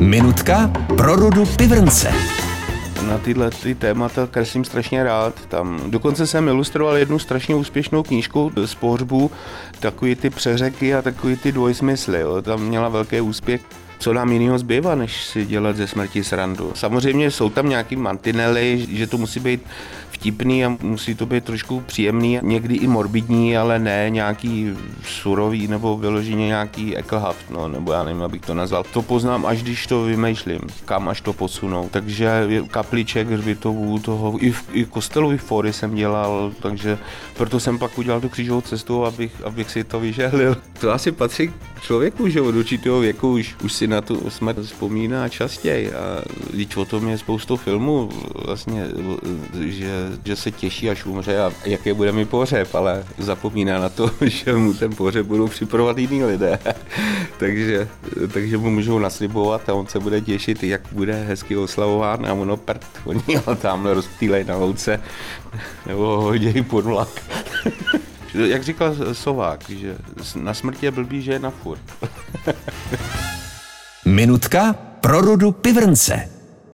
Minutka pro Rudu Pivrnce. Na tyhle témata kreslím strašně rád. Dokonce jsem ilustroval jednu strašně úspěšnou knížku z pohřbu, takový ty přeřeky a takový ty dvojsmysly. Jo. Tam měla velký úspěch. Co nám jinýho zbývá, než si dělat ze smrti srandu. Samozřejmě jsou tam nějaký mantinely, že to musí být vtipný a musí to být trošku příjemný, někdy i morbidní, ale ne nějaký surový nebo vyloženě nějaký ekelhaft, nebo já nevím, abych to nazval. To poznám, až když to vymýšlím, kam až to posunou. Takže kapliček, hřbitovů, toho, i kostelový fóry jsem dělal, takže proto jsem pak udělal tu křížovou cestu, abych si to vyžehlil. To asi patří k člověku, že od určitého věku už si na tu smrt vzpomíná častěji a když o tom je spoustu filmů vlastně, že se těší, až umře a jaký bude mi pohřeb, ale zapomíná na to, že mu ten pohřeb budou připravovat jiný lidé. takže mu můžou naslibovat a on se bude těšit, jak bude hezky oslavován a ono prd, oni ho tamhle rozptýlej na louce nebo ho hodějí pod vlak. Jak říkal Sovák, že na smrti je blbý, že je na furt. Minutka pro Rudu Pivrnce.